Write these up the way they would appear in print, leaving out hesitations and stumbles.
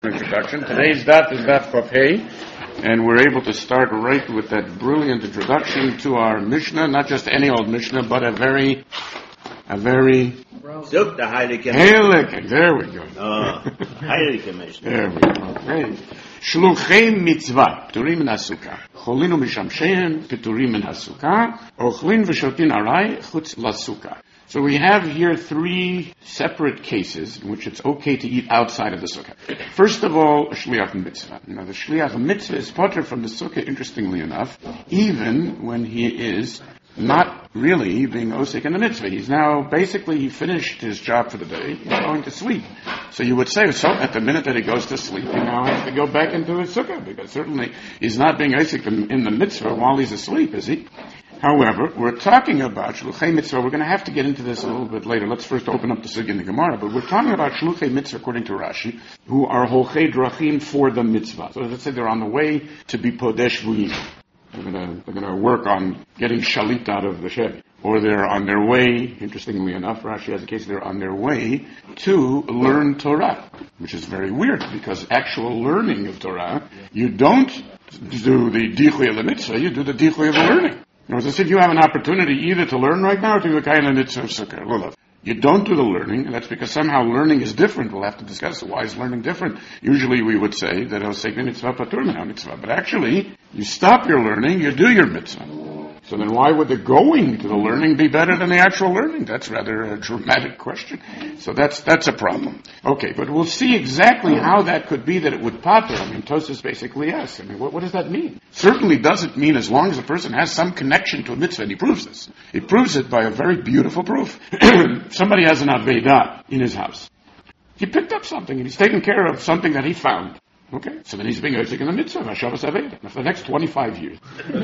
Introduction. Today's daf is daf Kaf Hey, and we're able to start right with that brilliant introduction to our Mishnah, not just any old Mishnah, but a very Zuk the Heilige Heilige. There we go. Heilige Mishnah. There we go. Okay. Shluchei mitzvah, pturim min hasukah. Cholinu mishamshein, pturim min hasukah. Ochlin v'shotin arai, chutz lasukah. So we have here three separate cases in which it's okay to eat outside of the sukkah. First of all, a shliach mitzvah. Now the shliach mitzvah is potter from the sukkah, interestingly enough, even when he is not really being osik in the mitzvah. He's now, basically, he finished his job for the day. He's going to sleep. So you would say, so at the minute that he goes to sleep, he now has to go back into his sukkah, because certainly he's not being osik in the mitzvah while he's asleep, is he? However, we're talking about shluchei mitzvah. We're going to have to get into this a little bit later. Let's first open up the sugya in the Gemara. But we're talking about shluchei mitzvah, according to Rashi, who are holchei drachim for the mitzvah. So let's say they're on the way to be podesh vuyim. They're going to work on getting shalit out of the Chevy. Or they're on their way, interestingly enough, Rashi has a case, they're on their way to learn Torah, which is very weird, because actual learning of Torah, you don't do the dichui of the mitzvah, you do the dichui of the learning. As I said, you have an opportunity either to learn right now or to do a kind of mitzvah of sukkah, lulav. You don't do the learning, and that's because somehow learning is different. We'll have to discuss why is learning different. Usually we would say that osek mitzvah patur min mitzvah, but actually, you stop your learning, you do your mitzvah. So then why would the going to the learning be better than the actual learning? That's rather a dramatic question. So that's a problem. Okay, but we'll see exactly how that could be that it would pater. I mean, Tosfos basically asks, what does that mean? Certainly doesn't mean as long as a person has some connection to a mitzvah, and he proves this. He proves it by a very beautiful proof. Somebody has an Aveidah in his house. He picked up something, and he's taking care of something that he found. Okay, so then he's being osik in the mitzvah, Hashavas Aveidah. For the next 25 years.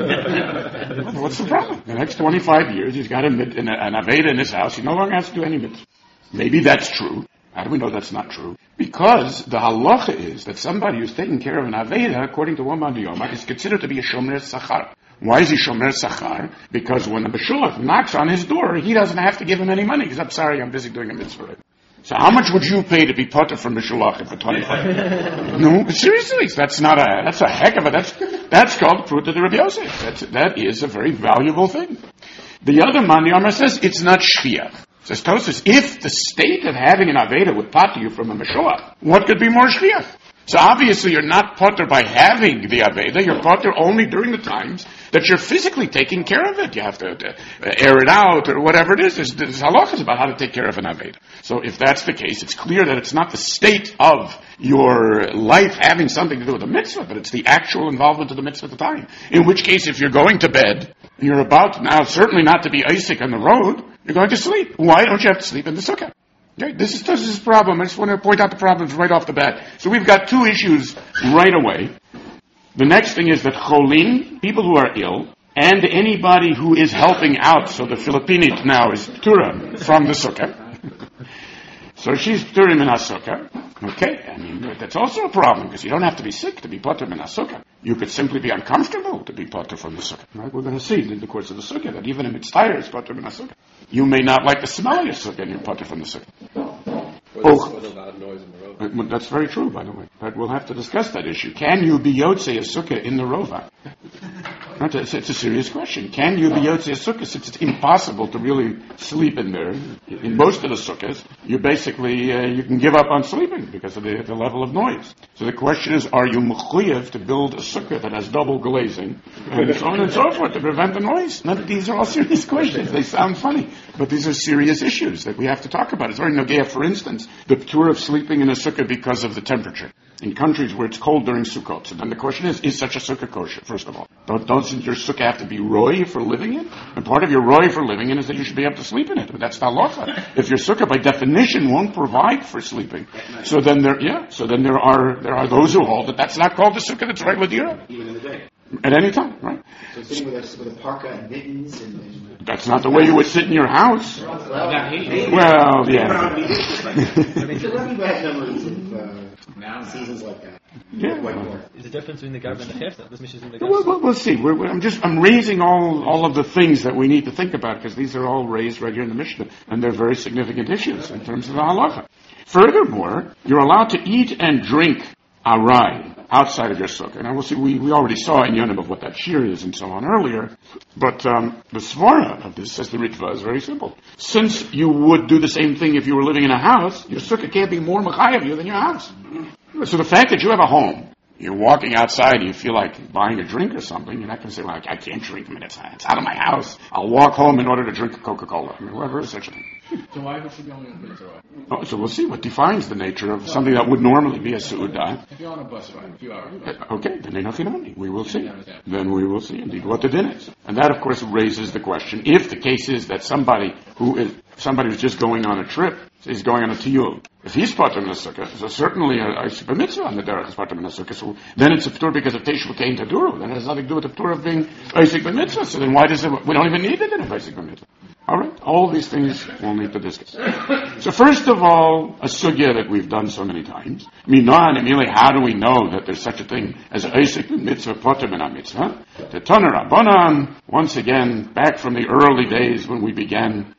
What's the problem? The next 25 years, he's got an Aveidah in his house. He no longer has to do any mitzvah. Maybe that's true. How do we know that's not true? Because the halacha is that somebody who's taking care of an Aveidah, according to Woman Yoma, is considered to be a shomer sachar. Why is he shomer sachar? Because when the B'shulach knocks on his door, he doesn't have to give him any money. Because I'm sorry, I'm busy doing a mitzvah. So how much would you pay to be potter from B'shulach for 25 years? No, seriously, that's a heck of that's called Pruta de Rabbi Yosef. That is a very valuable thing. The other man, the Amar says, it's not shviach. Says Tosfos, if the state of having an Aveidah would potter you from a B'shulach, what could be more shviach? So obviously you're not potter by having the Aveidah, you're potter only during the times that you're physically taking care of it. You have to air it out or whatever it is. There's halachas about how to take care of an Aveidah. So if that's the case, it's clear that it's not the state of your life having something to do with the mitzvah, but it's the actual involvement of the mitzvah at the time. In which case, if you're going to bed, you're about now certainly not to be osik on the road, you're going to sleep. Why don't you have to sleep in the sukkah? Okay, this is a problem. I just want to point out the problems right off the bat. So we've got two issues right away. The next thing is that cholin, people who are ill, and anybody who is helping out, so the Filipinit now is Tura from the sukkah. So she's Turim in HaSukkah. Okay, I mean, that's also a problem, because you don't have to be sick to be potter in HaSukkah. You could simply be uncomfortable to be potter from the sukkah. Right? We're going to see in the course of the sukkah that even if it's tired, it's potter in HaSukkah. You may not like the smell of your sukkah and you're potter from the sukkah. Or the loud noise in the rova. That's very true, by the way. But we'll have to discuss that issue. Can you be yotzei a sukkah in the rova? It's a serious question. Can you be yotzei a sukkah since it's impossible to really sleep in there? In most of the sukkahs, you basically, you can give up on sleeping because of the level of noise. So the question is, are you mechuyev to build a sukkah that has double glazing and so on and so forth to prevent the noise? These are all serious questions. They sound funny, but these are serious issues that we have to talk about. It's very nogea, for instance, the tour of sleeping in a sukkah because of the temperature. In countries where it's cold during Sukkot. So then the question is such a sukkah kosher, first of all? Doesn't your sukkah have to be roy for living in? And part of your roy for living in is that you should be able to sleep in it. But that's the halacha. If your sukkah by definition won't provide for sleeping, so then there are those who hold that that's not called the sukkah, that's right with you. Even in the day. At any time, right? So sitting with a parka and mittens that's not the way you would sit in your house. Well, yeah. Seasons like that. Yeah. Is the difference between the garb and the chef? This mission is in the garb. We'll see. I'm raising all of the things that we need to think about, because these are all raised right here in the Mishnah, and they're very significant issues in terms of the halacha. Furthermore, you're allowed to eat and drink arai, outside of your sukkah. Now we'll see, we already saw in Yonim of what that shear is and so on earlier, but the svara of this, says the Ritva, is very simple. Since you would do the same thing if you were living in a house, your sukkah can't be more mechayev you than your house. So the fact that you have a home, you're walking outside and you feel like buying a drink or something, you're not going to say, well, I can't drink, I mean, it's out of my house. I'll walk home in order to drink a Coca-Cola. I mean, whoever is such a thing. So why would you be only in Mitzvah? Oh, so we'll see what defines the nature of something that would normally be a su'udah. If you're on a bus ride, a few hours. Okay, then enochinami. We will see. Then we will see indeed what the din is. And that, of course, raises the question, if the case is that somebody who's just going on a trip, is going on a tiyul, if he's patur min sukkah, so certainly a mitzvah on the derech is patur min sukkah, so then it's a ptur because of teishu kein taduru, then it has nothing to do with the ptur of being basic mitzvah, so then why we don't even need it in a basic mitzvah. Alright, all these things we'll need to discuss. So first of all, a sugya that we've done so many times, minan, immediately, how do we know that there's such a thing as a basic mitzvah, patur min mitzvah? The Tana Rabbanan, once again, back from the early days when we began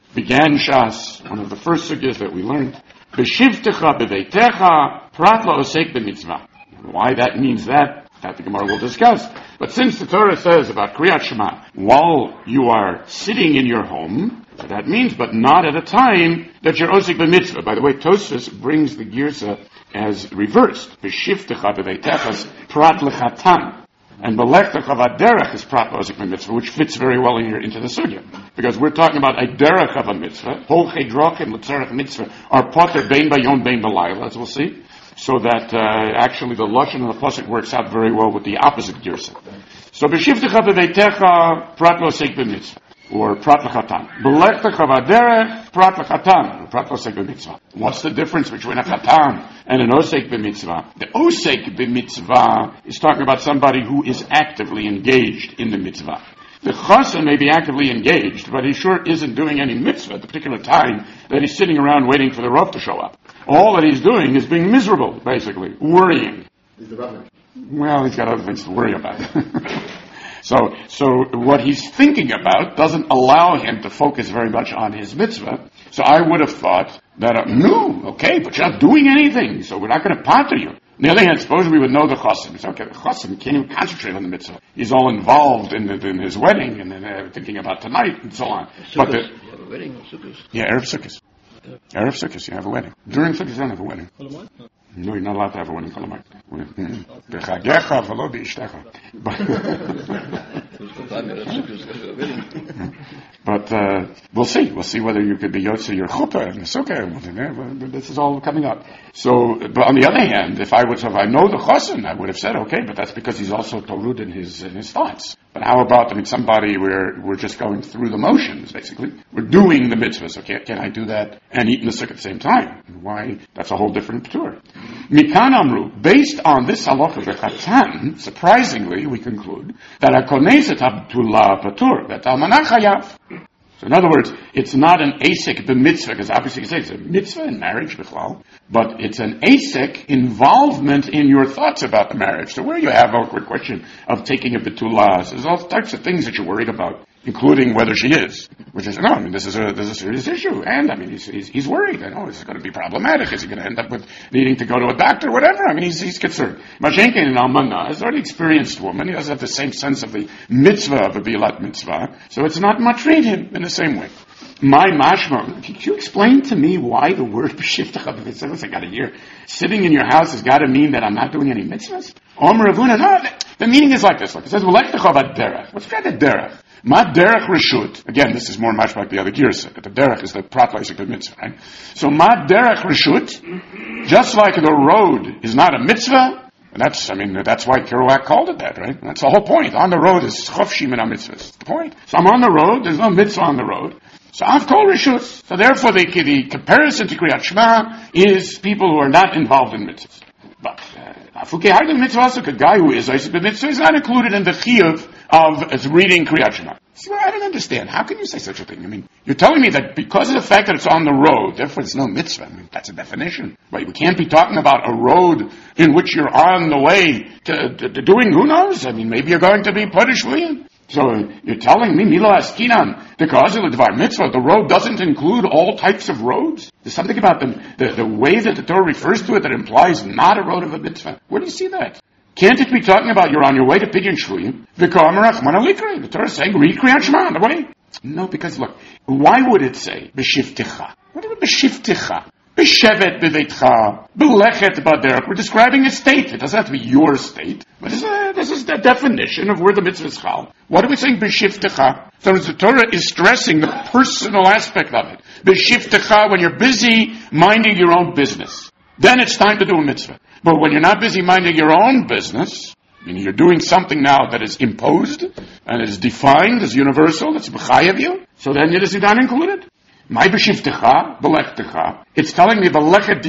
Shas, one of the first sugyas that we learned, B'shivtecha b'veitecha prat la'osek b'mitzvah. Why that means that the Gemara will discuss. But since the Torah says about Kriyat Shema, while you are sitting in your home, that means, but not at a time that you're osek b'mitzvah. By the way, Tosfos brings the girsa as reversed. B'shivtecha b'veitecha prat l'chatan. And Belechta Chavad Derech is Prat Osik Mitzvah, which fits very well into the sugya. Because we're talking about a Derech of a mitzvah. Hol Chedrochim L'Tzarech Mitzvah are Potter Bein Bayom Bein Balayla, as we'll see. So that actually the Lashon of the Pasuk works out very well with the opposite girsa. So B'shivtecha B'veitecha Prat Osik Mitzvah. Or Prat L'Chatan. Belechta Chavad Derech Prat L'Chatan. Or Prat Osik B'mitzvah. What's the difference between a Chatan and an Osek b'mitzvah? The Osek b'mitzvah is talking about somebody who is actively engaged in the mitzvah. The Chassan may be actively engaged, but he sure isn't doing any mitzvah at the particular time that he's sitting around waiting for the Rav to show up. All that he's doing is being miserable, basically, worrying. He's the Rav. Well, he's got other things to worry about. So what he's thinking about doesn't allow him to focus very much on his mitzvah. So I would have thought that, no, okay, but you're not doing anything, so we're not going to pater you. On the other hand, suppose we would know the chassan. It's okay, the chassan can't even concentrate on the mitzvah. He's all involved in his wedding and then thinking about tonight and so on. But you have a wedding or sukkahs? Yeah, Erev Sukkos. Erev Sukkos, you have a wedding. During Sukkos, you don't have a wedding. No, you're not allowed to have a wedding. But we'll see. We'll see whether you could be Yotze your chuppah and the sukkah. This is all coming up. So, but on the other hand, if I know the chassan, I would have said, okay, but that's because he's also torud in his thoughts. But how about, somebody where we're just going through the motions, basically. We're doing the mitzvahs, so can I do that and eat in the sukkah at the same time? Why? That's a whole different tour. Mikan Amru, based on this halacha, the chatan, surprisingly, we conclude that a koneset abdullah patur, that almanach hayav. So in other words, it's not an asek b'mitzvah, because obviously you say it's a mitzvah in marriage, b'chlal, but it's an asek involvement in your thoughts about the marriage. So where you have a question of taking a betulah, there's all types of things that you're worried about, including whether she is. Which is, this is a serious issue, and he's worried. This is going to be problematic. Is he going to end up with needing to go to a doctor, whatever? he's concerned. Mashenkin in Almanah is an already experienced woman. He doesn't have the same sense of the mitzvah of a bilat mitzvah, so it's not matreat him in the same way. My mashma, could you explain to me why the word b'shivtecha b'mitzvah, I got to hear, sitting in your house has got to mean that I'm not doing any mitzvahs? Omer Avuna, no, the meaning is like this. It says, derech. What's that derech? Ma derech reshut. Again, this is more much like the other girsa, that the derech is the prat l'osek mitzvah, right? So ma derech reshut, just like the road is not a mitzvah, and that's why Kerouac called it that, right? That's the whole point. On the road is chofshim min ha-mitzvahs. That's the point. So I'm on the road, there's no mitzvah on the road. So I've called reshut. So therefore the comparison to Kriyat Shema is people who are not involved in mitzvahs. But Afukei Hardim mitzvah also, a guy who is osek b'mitzvah is not included in the chiyuv of reading Kriyat Shema. See, I don't understand. How can you say such a thing? You're telling me that because of the fact that it's on the road, therefore it's no mitzvah. That's a definition. But we can't be talking about a road in which you're on the way to doing who knows? Maybe you're going to be Padish Liyan. So you're telling me, Milo Askinan, the Kazil Dvar Mitzvah, the road doesn't include all types of roads? There's something about the way that the Torah refers to it that implies not a road of a mitzvah. Where do you see that? Can't it be talking about you're on your way to Pidyon Shvuyim? The Torah is saying, read Kriyat Shema on the way. No, because look, why would it say, B'shivticha? What is B'shivticha? B'shevet b'veitcha, b'lechet b'derech. We're describing a state. It doesn't have to be your state. But this is the definition of where the mitzvah is chal. What are we saying? B'shivtecha. So the Torah is stressing the personal aspect of it. B'shivtecha, when you're busy minding your own business. Then it's time to do a mitzvah. But when you're not busy minding your own business, meaning you're doing something now that is imposed and is defined as universal, that's b'chayav you, so then it is not included. It's telling me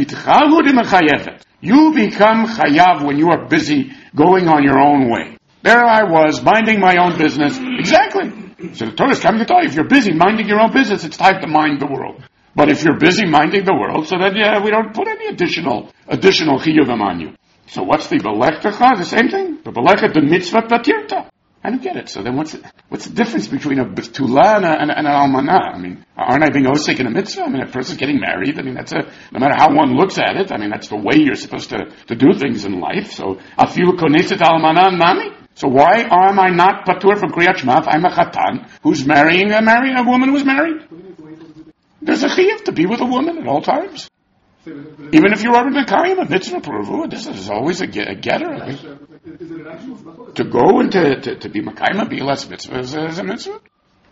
you become chayav when you are busy going on your own way. There I was, minding my own business. Exactly. So the Torah is coming to tell you, if you're busy minding your own business, it's time to mind the world. But if you're busy minding the world, so then we don't put any additional chiyuvim on you. So what's the belechtecha? The same thing. The belechet, the mitzvah patirta. I don't get it. So then what's the difference between a betula and an almanah? I mean, aren't I being osek in a mitzvah? I mean, a person's getting married. I mean, no matter how one looks at it, I mean, that's the way you're supposed to do things in life. So, afilu koneset almanah nami. So why am I not patur from Kriyat Shema if I'm a chatan who's marrying a woman who's married? There's a chiyuv to be with a woman at all times. Even if you're already Mekayim, a mitzvah peruvu, this is always a getter. I mean, to go and to be Mekayim, be less mitzvah is a mitzvah?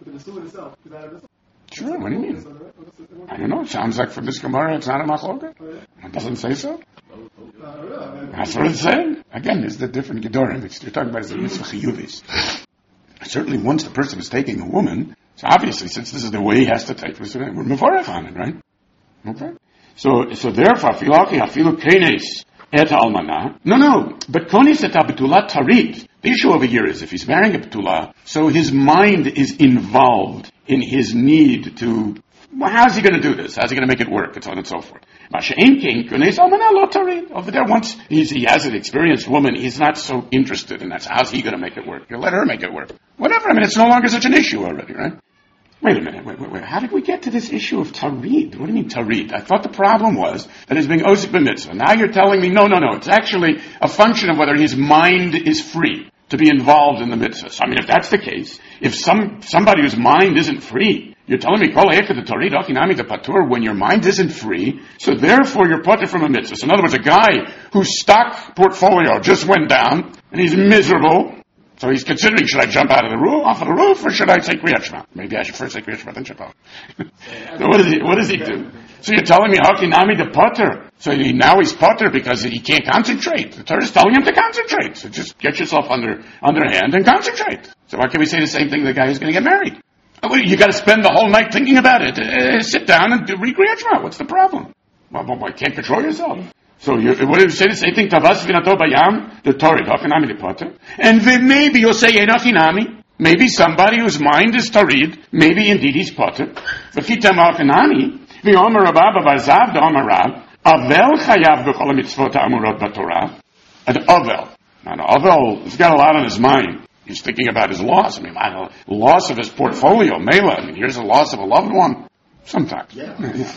Sure, what do you mean? I don't know, it sounds like from this Gemara it's not a machloka. It doesn't say so. That's what it's saying. Again, there's the different gedorim. You're talking about as a mitzvah chiyuvis. Certainly once the person is taking a woman, so obviously since this is the way he has to take this, we're mevorach on it, right? Okay? So therefore, afilu kenes et almanah. No, but kones et betula tarid. The issue over here is if he's marrying a betula, so his mind is involved in his need to, well, how's he going to do this? How's he going to make it work? And so on and so forth. Over there, once he has an experienced woman, he's not so interested in that. So how's he going to make it work? He'll let her make it work. Whatever. I mean, it's no longer such an issue already, right? Wait a minute. Wait. How did we get to this issue of tarid? What do you mean tarid? I thought the problem was that he's being osik b'mitzvah. Now you're telling me, no. It's actually a function of whether his mind is free to be involved in the mitzvah. So, I mean, if that's the case, if somebody whose mind isn't free, you're telling me, kol ha'ekad tarid akinami the patur, when your mind isn't free, so therefore you're patur from a mitzvah. So in other words, a guy whose stock portfolio just went down, and he's miserable, so he's considering, should I jump off of the roof, or should I say Kriyat Shema? Maybe I should first say Kriyat Shema, then jump off. So what does he do? So you're telling me, Hakinami the potter. So now he's potter because he can't concentrate. The Torah is telling him to concentrate. So just get yourself underhand and concentrate. So why can't we say the same thing to the guy who's going to get married? You got to spend the whole night thinking about it. Sit down and read Kriyat Shema. What's the problem? Well, you can't control yourself. So what do you say? The same thing, Tavas v'nato bayam, the Torah, Hakinami the potter. And then maybe you'll say, Hakinami. Maybe somebody whose mind is tarid, maybe indeed he's potter. V'chitam Hakinami, v'omer Rabba b'varzav d'omer Rav, Avel chayav b'chol mitzvot ha'amurot b'Torah. And Avel. Now, Avel has got a lot on his mind. He's thinking about his loss. I mean, loss of his portfolio, Mela. I mean, here's the loss of a loved one. Sometimes. Yeah.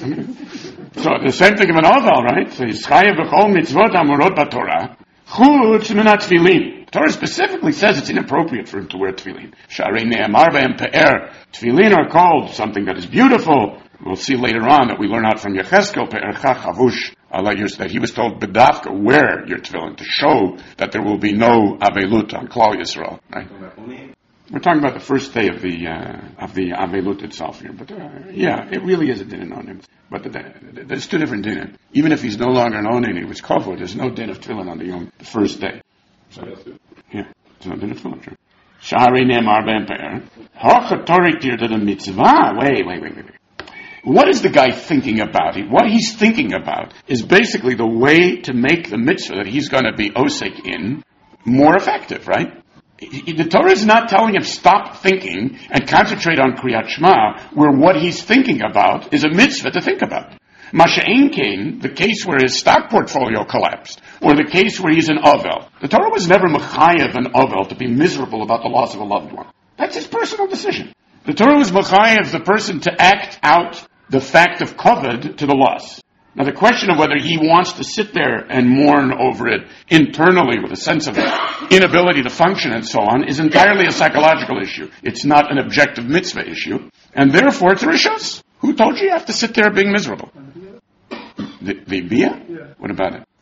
So the same thing of an Avel, right? So he's chayav b'chol mitzvot ha'amurot b'Torah. Chutz min ha'tfilin. The Torah specifically says it's inappropriate for him to wear tefillin. Sharei ne'amar b'hem pe'er. Tefillin are called something that is beautiful. We'll see later on that we learn out from Yecheskel, pe'ercha chavush, that he was told, bedafka, wear your tefillin, to show that there will be no avelut on Klal Yisrael. Right? We're talking about the first day of the avelut itself here. But it really is a din in onim. But there's two different dinim. Even if he's no longer an onin, he was kavod, there's no din of tefillin on the first day. So, yeah, it's no din of tefillin, sure. Sha'arei ne'amar b'hem pe'er. Ha'chatorik tir to the mitzvah. Wait. What is the guy thinking about? What he's thinking about is basically the way to make the mitzvah that he's going to be osek in more effective, right? The Torah is not telling him stop thinking and concentrate on Kriyat Shema, where what he's thinking about is a mitzvah to think about. Masha'en Kain, the case where his stock portfolio collapsed, or the case where he's an Avel. The Torah was never mechayev an Avel to be miserable about the loss of a loved one. That's his personal decision. The Torah was mechayev the person to act out the fact of kavod to the loss. Now the question of whether he wants to sit there and mourn over it internally with a sense of inability to function and so on is entirely a psychological issue. It's not an objective mitzvah issue, and therefore it's a rishus. Who told you have to sit there being miserable? The bia? Yeah. What about it?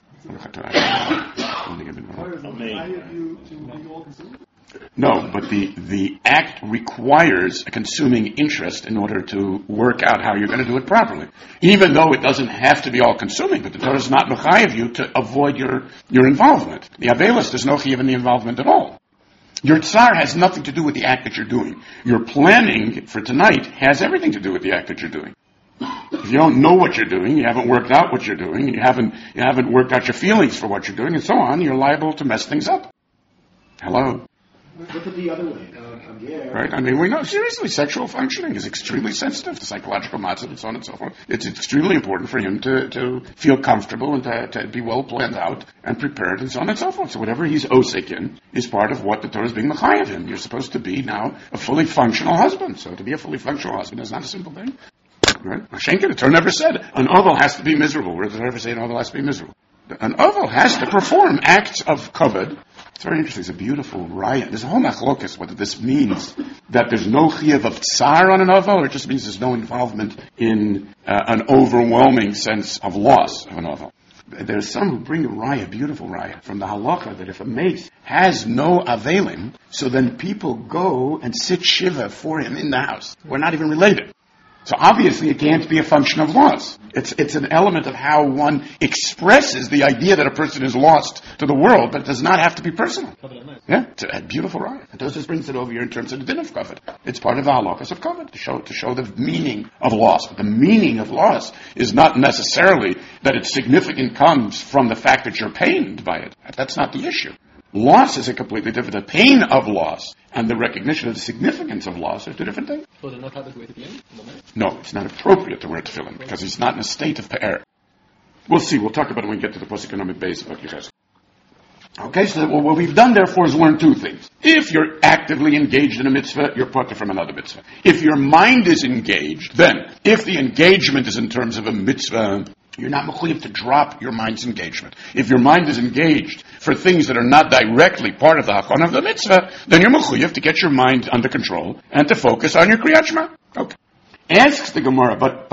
No, but the act requires a consuming interest in order to work out how you're going to do it properly. Even though it doesn't have to be all consuming, but the Torah is not mechayev you to avoid your involvement. The Avelis, there's no chiyuv in the involvement at all. Your tsar has nothing to do with the act that you're doing. Your planning for tonight has everything to do with the act that you're doing. If you don't know what you're doing, you haven't worked out what you're doing, and you haven't worked out your feelings for what you're doing, and so on, you're liable to mess things up. Hello? Look at the other way. Right? I mean, we know, seriously, sexual functioning is extremely sensitive to psychological matzah and so on and so forth. It's extremely important for him to feel comfortable and to be well planned out and prepared and so on and so forth. So whatever he's osik in is part of what the Torah is being mechayev him. You're supposed to be now a fully functional husband. So to be a fully functional husband is not a simple thing. Right? Mashenka, the Torah never said an oval has to be miserable. Where does it ever say an oval has to be miserable? An oval has to perform acts of kavod. It's very interesting. It's a beautiful raya. There's a whole machlokas whether this means that there's no chiyuv of tsar on an oval, or it just means there's no involvement in an overwhelming sense of loss of an oval. There's some who bring a raya, beautiful raya, from the halacha that if a mace has no avelim, so then people go and sit shiva for him in the house. We're not even related. So obviously it can't be a function of loss. It's an element of how one expresses the idea that a person is lost to the world, but it does not have to be personal. Yeah, it's a beautiful raya. And Tosfos brings it over here in terms of the din of kavod. It's part of the halachas of kavod to show the meaning of loss. But the meaning of loss is not necessarily that its significance comes from the fact that you're pained by it. That's not the issue. Loss is a completely different. The pain of loss and the recognition of the significance of loss are two different things. So they're not how to wear tefillin? No, it's not appropriate to wear tefillin because he's not in a state of pe'er. We'll see. We'll talk about it when we get to the post-economic base of Akichas. Okay, so what we've done therefore is learn two things. If you're actively engaged in a mitzvah, you're parted from another mitzvah. If your mind is engaged, then if the engagement is in terms of a mitzvah, you're not mechuyev to drop your mind's engagement. If your mind is engaged for things that are not directly part of the hakon of the mitzvah, then you're mechuyev to get your mind under control and to focus on your kriyat shema. Okay. Asks the Gemara, but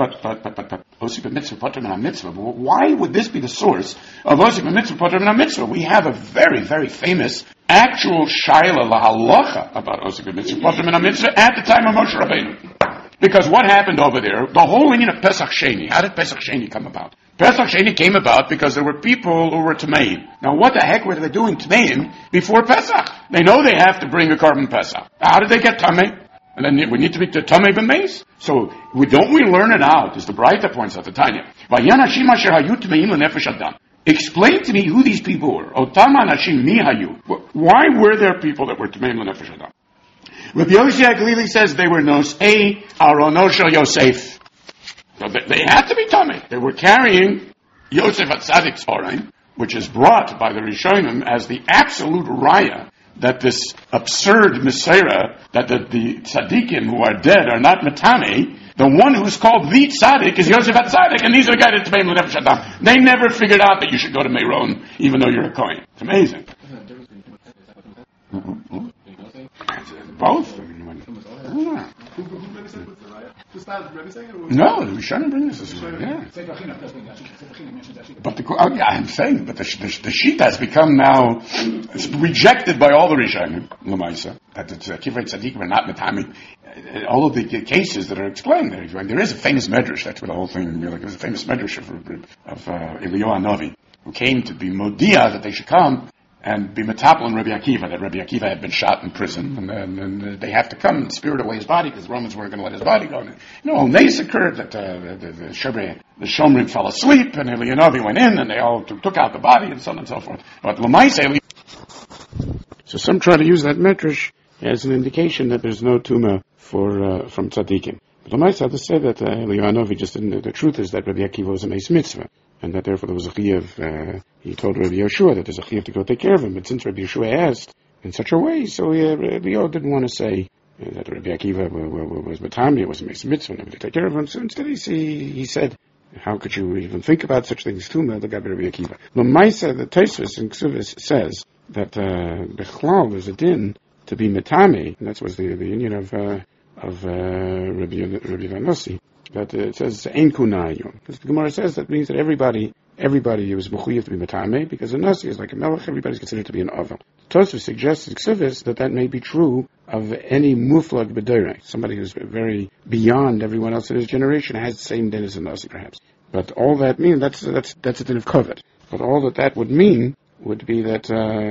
osik mitzvah pater min mitzvah. Why would this be the source of osik mitzvah pater min mitzvah? We have a very, very famous actual shaila lahalacha about osik mitzvah pater min mitzvah at the time of Moshe Rabbeinu. Because what happened over there, the whole meaning of Pesach Sheni, how did Pesach Sheni come about? Pesach Sheni came about because there were people who were Tameim. Now what the heck were they doing Tameim before Pesach? They know they have to bring a carbon Pesach. How did they get Tameim? And then we need to be Tamei b'meis. So don't we learn it out, as the Braita points out, the Tanya. Explain to me who these people were. Otama Nashim mi hayu. Why were there people that were Tameim l'nefesh adam? Rabbi Yosi HaGlili says they were Nosei Arono Shel Yosef. So they had to be Tamei. They were carrying Yosef HaTzadik's Orain, which is brought by the Rishonim as the absolute raya that this absurd Mesorah, that the tzaddikim who are dead are not Matame, the one who's called the tzaddik is Yosef HaTzadik, and these are the guys that Tameim l'nefesh adam. They never figured out that you should go to Meron, even though you're a Kohen. It's amazing. Both. No, we shouldn't bring this. Yeah. But I'm saying, but the sheet has become now rejected by all the Rishonim, Lamaisa, that the Kivrei Tzaddikim are not Matami. All of the cases that are explained there is a famous medrash. That's what the whole thing. Like, there's a famous medrash of Eliyahu Hanavi, who came to be Modia that they should come and be Metapel and Rabbi Akiva, that Rabbi Akiva had been shot in prison, and they have to come and spirit away his body, because the Romans weren't going to let his body go. Nace occurred that the Shomrim fell asleep, and Eliyahu went in, and they all took out the body, and so on and so forth. But Lamaise, so some try to use that medrash as an indication that there's no tumah from tzaddikim. But Lamaise had to say that Eliyahu just didn't. The truth is that Rabbi Akiva was a meis mitzvah, and that therefore there was a chiyuv. He told Rabbi Yeshua that there's a chiyuv to go take care of him. But since Rabbi Yeshua asked in such a way, so Eliyahu didn't want to say that Rabbi Akiva was Matami, it was a mitzvah, never to take care of him. So instead he said, how could you even think about such things? Tuma, the Rabbi Akiva. L'maisa, the Tosfos in Ksubis says that Bechlal, there's a din to be Matami, and that was the union of Rabbi Vanossi, that it says Ein Kunayim. Because the Gemara says that means that everybody was mechuyev to be Matame, because a Nasi is like a Melech, everybody's considered to be an Avel. Tosfos suggests in Ksubis that may be true of any Muflag B'Deireh, somebody who's very beyond everyone else in his generation, has the same din as a Nasi perhaps. But all that means, that's a din of Kovet. But all that would mean would be that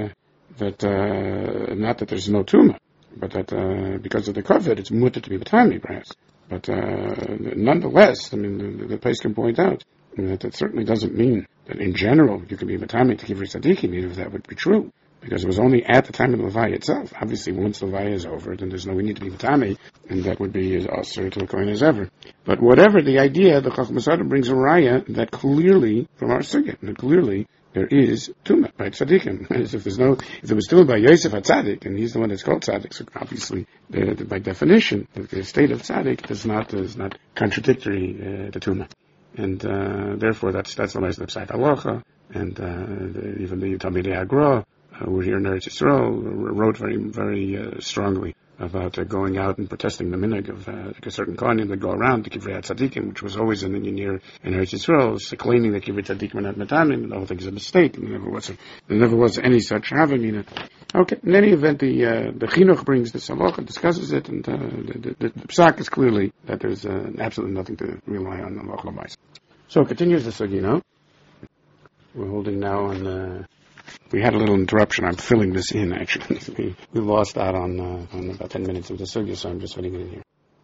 not that there's no Tumah, but that because of the Kovet, it's mutter to be Matame perhaps. But nonetheless, I mean, the place can point out that certainly doesn't mean that in general you can be Matame to Kivrei Tzadikim, even if that would be true. Because it was only at the time of the Levaya itself. Obviously, once the Levaya is over, then there's no need to be Matame, and that would be as austere to a Kohen as ever. But whatever the idea, the Chacham Masada brings a raya that clearly, from our Sugya, that clearly there is Tumah by Tzadikim. If it was Tumah by Yosef HaTzadik, and he's the one that's called Tzadik, so obviously, by definition, the state of Tzadik is not contradictory to Tumah. And therefore, that's the lesson of Pshat Halacha, and even the Talmidei Agra, who were here in Eretz Yisrael, wrote very, very strongly about going out and protesting the minhag of a certain kohanim that go around to Kivrei Tzadikim, which was always an Indian year in Eretz Yisrael, claiming that Kivrei Tzadikim were not Matamim, and the whole thing is a mistake, and there never was any such having. Okay, in any event, the Chinuch brings this halacha, discusses it, and the psak is clearly that there's absolutely nothing to rely on halacha l'maisa. So it continues the sugya. We're holding now on. We had a little interruption. I'm filling this in, actually. We lost out on about 10 minutes of the sugya, so I'm just filling it in here.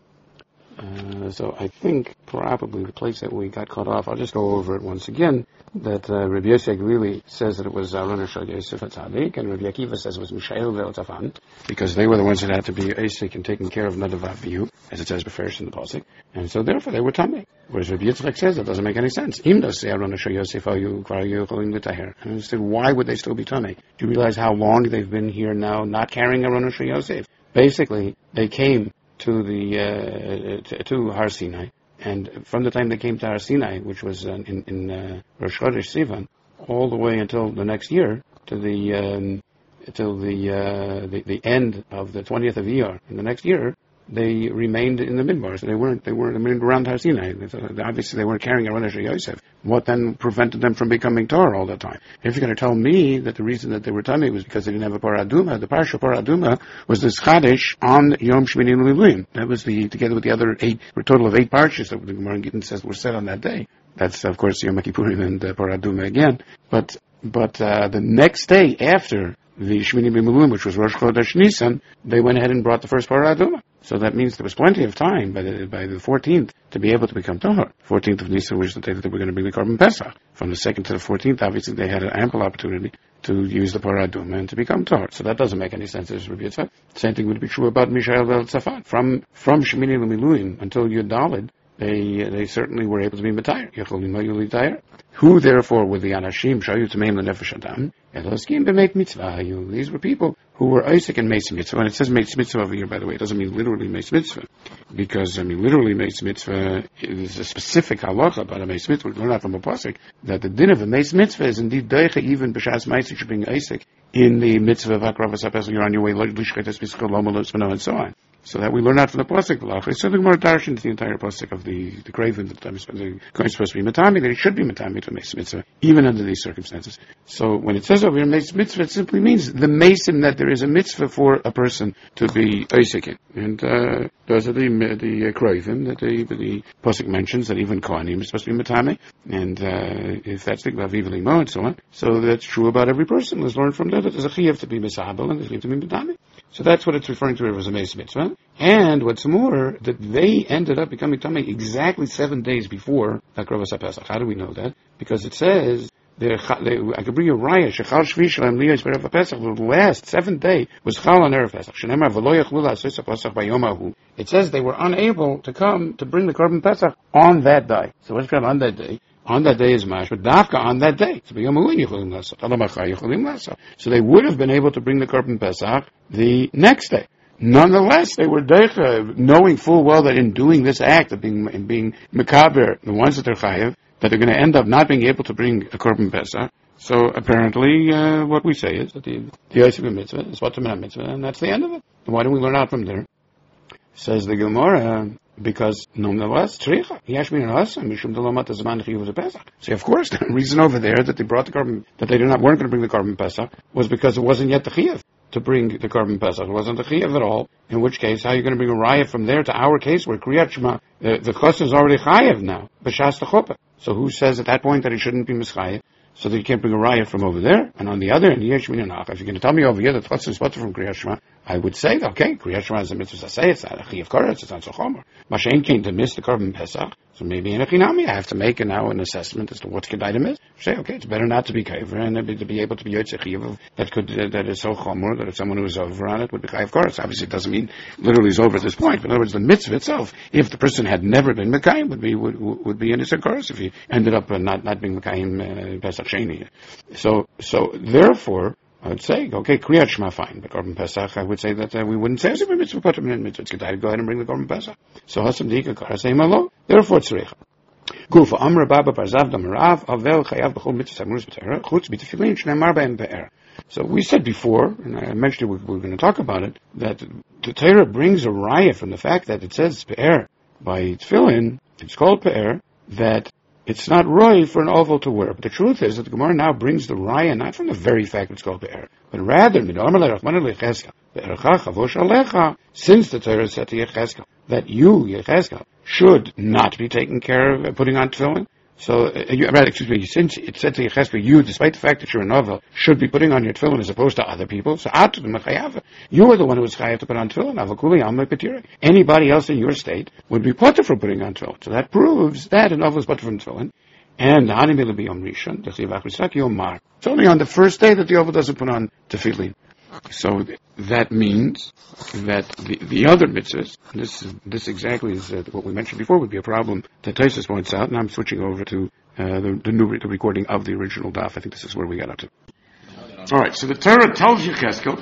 So I think probably the place that we got cut off, I'll just go over it once again, that Rabbi Yosef really says that it was Aaron Shal Yosef HaTzadik, and Rabbi Akiva says it was Mishael ve'Otafan, because they were the ones that had to be Asik and taking care of Nadav Avihu, as it says before in the Pasuk, and so therefore they were Tameh. Whereas Rabbi Yitzchak says that doesn't make any sense. Im does say Aaron Shal Yosef Ayu Kvar Yochalim V'Taher. And I said, why would they still be Tameh? Do you realize how long they've been here now, not carrying Aaron Shal Yosef? Basically, they came to Har Sinai, and from the time they came to Har Sinai, which was in Rosh Chodesh Sivan, all the way until the next year, to the end of the 20th of Iyar in the next year, they remained in the Midbar. So they weren't around Har Sinai. Obviously, they weren't carrying Aaron Shal Yosef. What then prevented them from becoming Torah all the time? If you're going to tell me that the reason that they were Tamei was because they didn't have a Parah Aduma, the Parsha Parah Aduma was this Chadesh on Yom Shmini L'Miluim. That was together with the other 8, a total of 8 Parshas that the Gemara Gittin says were said on that day. That's, of course, Yom Kippurim and Parah Aduma again. But the next day after the Shmini B'Miluim, which was Rosh Chodesh Nisan, they went ahead and brought the first Parah Aduma. So that means there was plenty of time by the 14th to be able to become Tahor. 14th of Nisan, which is the day that they were going to bring the Korban Pesach. From the 2nd to the 14th, obviously they had an ample opportunity to use the Parah Aduma and to become Tahor. So that doesn't make any sense as Rabbi Yitzchak. Same thing would be true about Mishael ve'Tzafan. From Shemini L'Miluim until Yud Daled, they certainly were able to be Matayr. Who therefore were the Anashim Shayu Tameim L'Nefesh Adam? Eloskim b'Meit Mitzvah. These were people who were Isaac and Meis Mitzvah. And it says Meis Mitzvah over here, by the way. It doesn't mean literally Meis Mitzvah. Because, literally Meis Mitzvah is a specific halacha about a Meis Mitzvah. We learn out from a pasuk that the din of a Meis Mitzvah is indeed Deicha, even B'Shas Ma'aseh should bring Isaac in the Mitzvah of Hakravas HaPesach. You're on your way, Lishchetes Mitzvah, Lomolos, and so on. So that we learn out from the pasuk. So the Gemara darshans the entire pasuk of the Kraven that the Kohen is supposed to be Matami, that he should be Matami to Meis Mitzvah, even under these circumstances. So when it says over here Meis Mitzvah, it simply means the Meisim, that there is a mitzvah for a person to be Isaac in. And those are the Kraven that the pasuk mentions, that even Kohanim is supposed to be Matami. And if that's the Vaviv Limo and so on, so that's true about every person. Let's learn from that there's a Chiyuv to be Misabel and there's a Chiyuv to be Matami. So that's what it's referring to as a Meis Mitzvah. And what's more, that they ended up becoming Tamei exactly 7 days before Hakravas HaPesach. How do we know that? Because it says, I could bring you a raya, Shechal Shvi Shalem Liyos B'Erev HaPesach, the last 7th day was Chal on Erev Pesach. Shenemar V'lo Yachlu La'asos HaPesach Bayom Ahu. It says they were unable to come to bring the Korban Pesach on that day. So what's going on that day? On that day is Mash, but Dafka on that day. So they would have been able to bring the Korban Pesach the next day. Nonetheless, they were deicha, knowing full well that in doing this act of being mekaber, the ones that are chayev, that they're going to end up not being able to bring a korban pesach. So apparently, what we say is that the Yosef mitzvah is what's a mitzvah, and that's the end of it. And why don't we learn out from there? Says the Gemara, because nonetheless, tzricha yashmin ha'asa mishum delomat hazman chiyuv pesach. See, of course, the reason over there that they brought the korban, that they weren't going to bring the korban pesach, was because it wasn't yet the chiyuv to bring the korban pesach. It wasn't the chiyuv at all. In which case, how are you going to bring a raya from there to our case where kriyat shema, the chosn is already chayev now, b'shas t'chuppah. So who says at that point that he shouldn't be mischayev? So that you can't bring a raya from over there. And on the other end, if you're going to tell me over here that chosn is better from kriyat shema, I would say, okay, kriyat shema is a mitzvah saseh, it's not a chiyuv koretz, it's not so chomer. Mashen came to miss the korban pesach, so maybe in a chinami I have to make now an assessment as to what kedai to miss. Say, okay, it's better not to be kaver and to be able to be yotze chiyuv that is so chomer that if someone who is over on it would be chiyuv koretz. Obviously, it doesn't mean literally is over at this point. But in other words, the mitzvah itself, if the person had never been mekayim, would be in his koretz if he ended up not being mekayim pesach sheni. So therefore, I would say, okay, kriyat shema fine, but korban pesach, I would say that we wouldn't say as if a mitzvah put him in mitzvah. It's good to go ahead and bring the korban pesach. So hasam dika karasei malo. Therefore, tzricha. Gufa amra baba parzav damarav avel chayav b'chol mitzvah samurus b'teira chutz b'tefillin shneimar b'hem be'er. So we said before, and I mentioned we're going to talk about it, that the Torah brings a raya from the fact that it says be'er by tefillin. It's called be'er, that it's not roy for an oval to wear. But the truth is that the Gemara now brings the raya not from the very fact that it's called be'er, but rather, since the Torah said to Yechezkel that you, Yechezkel, should not be taking care of putting on tefillin. So, since it said to Yechezkel, you, despite the fact that you're a novel, should be putting on your tefillin as opposed to other people. So, you are the one who was chayav to put on tefillin. Anybody else in your state would be potter for putting on tefillin. So that proves that a novel is potter from tefillin. And it's only on the first day that the oval doesn't put on tefillin. So that means that the other mitzvahs, this exactly is what we mentioned before, would be a problem that Taisus points out, and I'm switching over to the recording of the original daf. I think this is where we got up to. All right, so the Torah tells Yechezkel,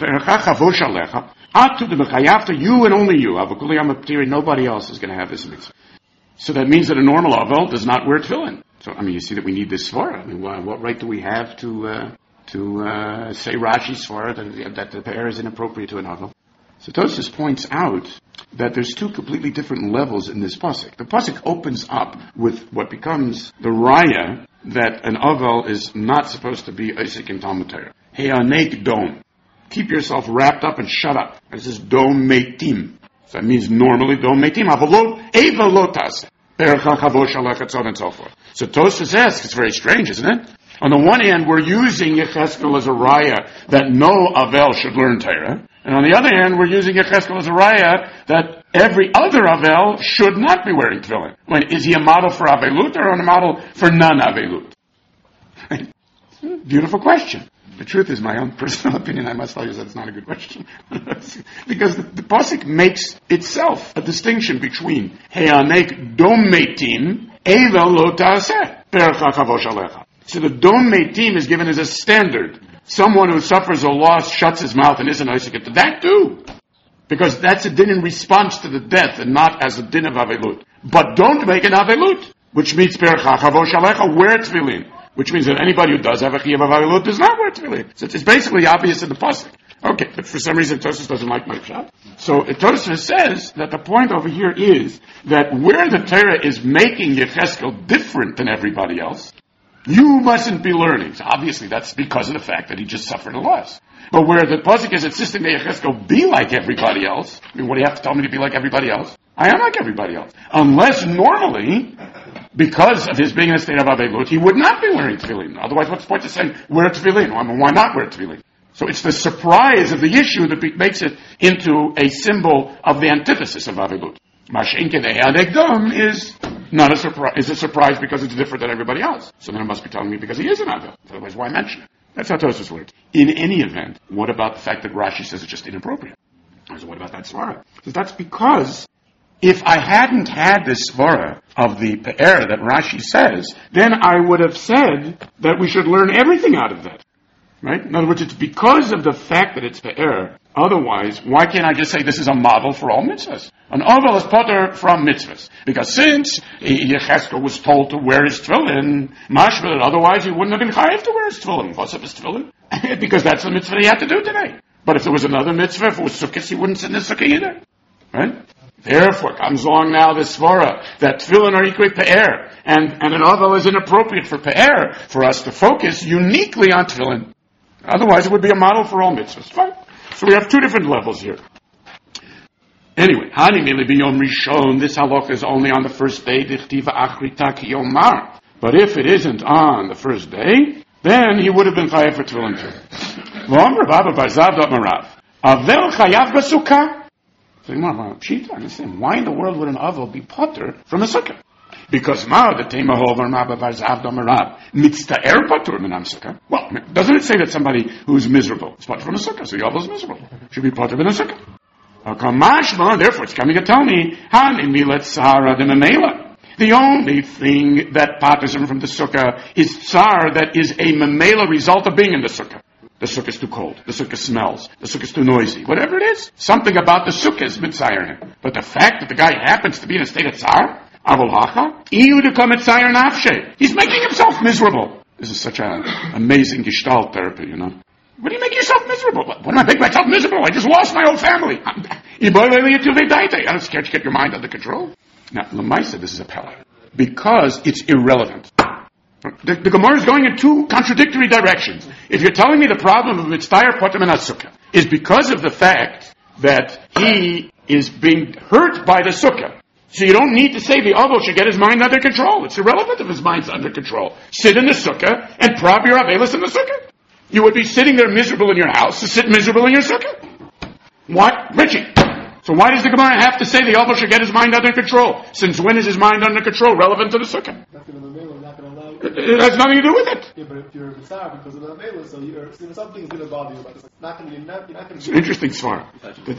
you and only you, nobody else is going to have this mitzvah. So that means that a normal avel does not wear tefillin. So, you see that we need this svara. What right do we have to say Rashi's svara that the pair is inappropriate to an avel? So Tosfos points out that there's two completely different levels in this pasuk. The pasuk opens up with what becomes the raya that an avel is not supposed to be Isaac in Talmud Torah. He'anek dom. Keep yourself wrapped up and shut up. This is dom meitim. So that means normally dom meitim. Avalot eva lotas. And so forth. So Tosfos asks, it's very strange, isn't it? On the one hand, we're using Yechezkel as a raya that no Avel should learn Torah. And on the other hand, we're using Yechezkel as a raya that every other Avel should not be wearing tefillin. Is he a model for Avelut or a model for non-Avelut? Beautiful question. The truth is, my own personal opinion, I must tell you that it's not a good question. Because the pasuk makes itself a distinction between He'anek dom meitim, Eva lo ta'aseh, percha chavosh alecha. So the dom meitim is given as a standard. Someone who suffers a loss shuts his mouth and isn't Isaac to that too. Because that's a din in response to the death and not as a din of Avelut. But don't make an Avelut, which means percha chavosh alecha, wear tefillin. Which means that anybody who does have a chiyuv of Avelut does not wear tefillin. So it's basically obvious in the pasuk. Okay, but for some reason Tosfos doesn't like my shot. So Tosfos says that the point over here is that where the Torah is making Yechezkel different than everybody else, you mustn't be learning. So obviously that's because of the fact that he just suffered a loss. But where the pasuk is insisting that Yechezkel be like everybody else, what do you have to tell me to be like everybody else? I am like everybody else. Unless normally, because of his being in a state of Avelut, he would not be wearing tefillin. Otherwise, what's the point of saying, wear tefillin? Why not wear tefillin? So it's the surprise of the issue that makes it into a symbol of the antithesis of Avelut. Mashenke the He'anegdom is not a surprise. It's a surprise because it's different than everybody else. So then it must be telling me because he is an Avel. Otherwise, why mention it? That's how Tosfos works. In any event, what about the fact that Rashi says it's just inappropriate? So what about that svara? So that's because if I hadn't had this svara of the pe'er that Rashi says, then I would have said that we should learn everything out of that. Right? In other words, it's because of the fact that it's pe'er Otherwise, why can't I just say this is a model for all mitzvahs? An ovel is potter from mitzvahs. Because since Yechezkel was told to wear his tefillin, mashma, otherwise he wouldn't have been chayiv to wear his tefillin. What's up his tefillin? Because that's the mitzvah he had to do today. But if there was another mitzvah, if it was sukkahs, he wouldn't sit in the sukkah either. Right? Therefore comes along now this svara that tefillin are equal pe'er, and an ovel is inappropriate for pe'er, for us to focus uniquely on tefillin. Otherwise it would be a model for all mitzvahs. Fine. So we have two different levels here. Anyway, Hani Mili B'Yom Rishon, this halacha is only on the first day, Dichtiva Achrita Ki Yomar. But if it isn't on the first day, then he would have been chayav for tefillin too. V'Omer Baba Bar Zav Dot Marav. Avel chayav b'sukkah. So you want to understand, why in the world would an avel be potter from a sukkah? Because the tema hover Baba Bar Zav Dot Marav mitztaer patur minam sukkah. Well, doesn't it say that somebody who's miserable is potter from a sukkah? So the avel is miserable. Should be potter from a sukkah. Therefore it's coming to tell me, the only thing that potters him from the sukkah is tsar that is a memela result of being in the sukkah. The sukkah is too cold. The sukkah smells. The sukkah is too noisy. Whatever it is, something about the sukkah is mitzayir him. But the fact that the guy happens to be in a state of tsar, he's making himself miserable. This is such an amazing gestalt therapy, you know. What do you make yourself miserable? What do I make myself miserable? I just lost my whole family. I'm scared to get your mind under control. Now, Lamaisa, this is a pella. Because it's irrelevant. The Gemara is going in two contradictory directions. If you're telling me the problem of Mitztayer Potem and Sukkah is because of the fact that he is being hurt by the Sukkah, so you don't need to say the Avos should get his mind under control. It's irrelevant if his mind's under control. Sit in the Sukkah and prop your Avelis in the Sukkah. You would be sitting there miserable in your house to sit miserable in your sukkah. What? Richie. So why does the Gemara have to say the Avos should get his mind under control? Since when is his mind under control relevant to the sukkah? It has nothing to do with it. Yeah, but if you're bizarre because of the Mela, so something's going to bother you, but it's not going to be enough. It's an interesting svara. The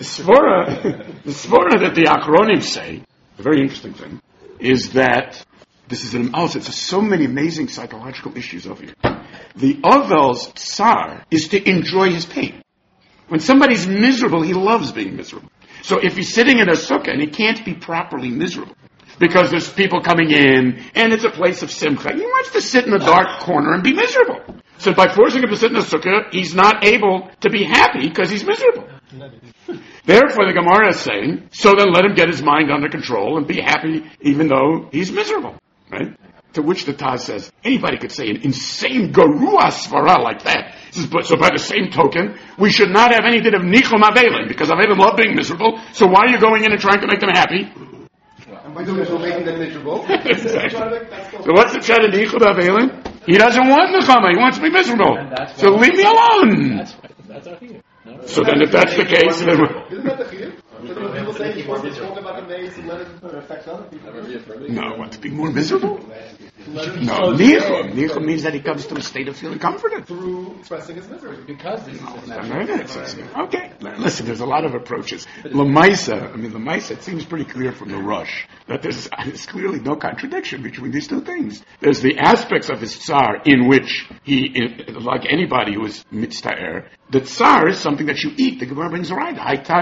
svara that the Achronim say, the very interesting thing, is that this is it's so many amazing psychological issues over here. The Avel's tsar is to enjoy his pain. When somebody's miserable, he loves being miserable. So if he's sitting in a sukkah and he can't be properly miserable, because there's people coming in, and it's a place of simcha, he wants to sit in the dark corner and be miserable. So by forcing him to sit in the sukkah, he's not able to be happy because he's miserable. Therefore, the Gemara is saying, so then let him get his mind under control and be happy even though he's miserable. Right? To which the Taz says, anybody could say an insane garua svara like that. So by the same token, we should not have anything of nichum avelim, because avelim love being miserable, so why are you going in and trying to make them happy? And by doing so, making them miserable. Exactly. So what's the chat of nichum avelim? He doesn't want nechama, he wants to be miserable. So leave me alone. That's our thing. No, So then if that's the case, then Isn't that the chiyuv? People say you're supposed to talk about the maze and let it affect other people. no, what, to be more miserable? No, nichum. Nichum means that he comes to a state of feeling comforted. Through expressing his misery. because this is his natural. Okay, listen, there's a lot of approaches. Lamaisa, it seems pretty clear from the Rush that there's clearly no contradiction between these two things. There's the aspects of his tsar in which he, like anybody who is mitztaer, the tsar is something that you eat. The Gemara brings a right.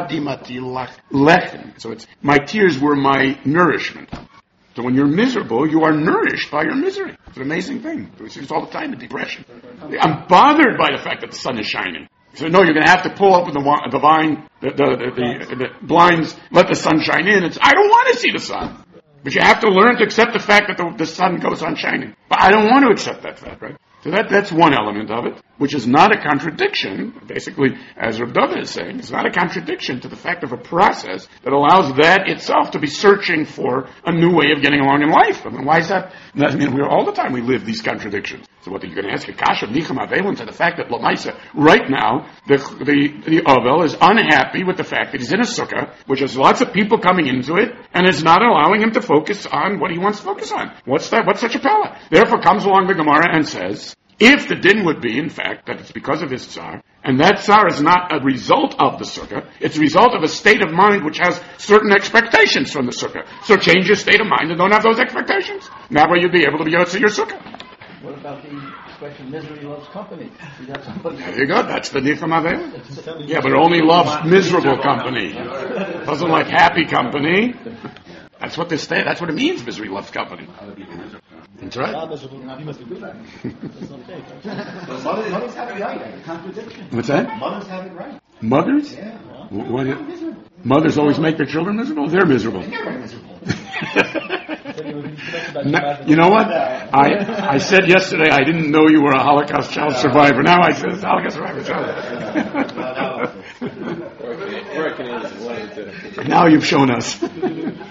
So it's, my tears were my nourishment. So when you're miserable, you are nourished by your misery. It's an amazing thing. We see this all the time in depression. I'm bothered by the fact that the sun is shining. So no, you're going to have to pull up with the vine, the blinds, let the sun shine in. I don't want to see the sun. But you have to learn to accept the fact that the sun goes on shining. But I don't want to accept that fact, right? So that's one element of it, which is not a contradiction, basically, as Rav Dava is saying, it's not a contradiction to the fact of a process that allows that itself to be searching for a new way of getting along in life. I mean, why is that? I mean, all the time we live these contradictions. So what are you going to ask? Kasha, Nicham Avelin, to the fact that Lamaisa, right now, the Avel is unhappy with the fact that he's in a sukkah, which has lots of people coming into it, and it's not allowing him to focus on what he wants to focus on. What's that? What's such a pella? Therefore comes along the Gemara and says, if the din would be, in fact, that it's because of his tsar, and that tsar is not a result of the sukkah, it's a result of a state of mind which has certain expectations from the sukkah. So change your state of mind and don't have those expectations. That way you'll be able to be yotze your sukkah. What about the expression, misery loves company. You got somebody. There you go. That's the Nicham Avela. Yeah, but it only loves miserable company. Doesn't like happy company. That's what this. That's what it means. Misery loves company. That's right. Mothers have it right. Contradiction. What's that? Mothers have it right. Mothers? Yeah. Mothers always make their children miserable? They're miserable. They're miserable. You know what? I said yesterday I didn't know you were a Holocaust child survivor. Now I said it's Holocaust survivor child. Now you've shown us. Comes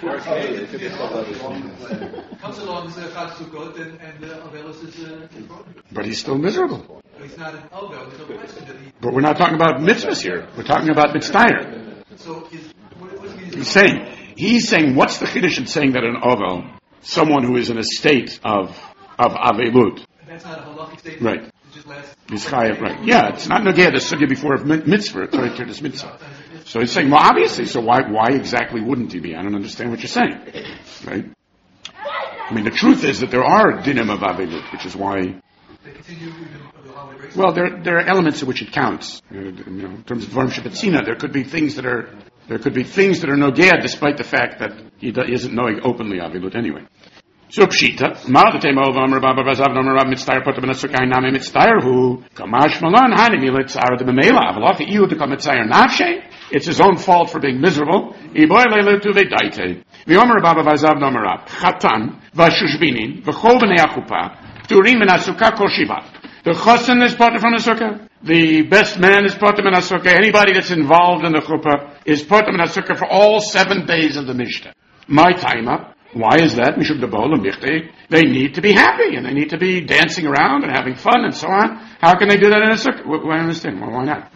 along the Chag Sukkot and Avelos is But he's still miserable. he's not an Ovel. There's no question that he. But we're not talking about mitzvahs here. We're talking about mitzvah. So what's the He's saying, what's the chiddush in saying that an ovel, someone who is in a state of avelut, That's not a halachic statement. right? It just lasts. Is chayav, right? Yeah, it's not nogea the sugya before of mitzvah. It's right to this mitzvah. So he's saying, well, obviously. So why exactly wouldn't he be? I don't understand what you're saying, right? I mean, the truth is that there are dinim of avelut, which is why. They continue even the holiday breaks. Well, there are elements in which it counts. In terms of dvarim shebetzina, there could be things that are nogea, despite the fact that he isn't knowing openly avilut anyway. So pshita, ma the tema of Amar Baba Vazav Amar Rab Mitztayer Potem Nasukai Name Mitztayer Hu Kamash Malan Hani Mitztayer the Memela Avaloch Iu the Kamitzayer Nafshe. It's his own fault for being miserable. Iboy Lele Tu Vedaite. The Amar Baba Vazav Amar Rab Chatan Vashushbinin V'Chol Bnei Achupa Turim in Asuka Kol Shiva. The chosin is part from the sukkah. The best man is part in the sukkah. Anybody that's involved in the chuppah is part in the sukkah for all 7 days of the Mishnah. My time up. Why is that? They need to be happy and they need to be dancing around and having fun and so on. How can they do that in a sukkah? Well, I understand. Well, why not?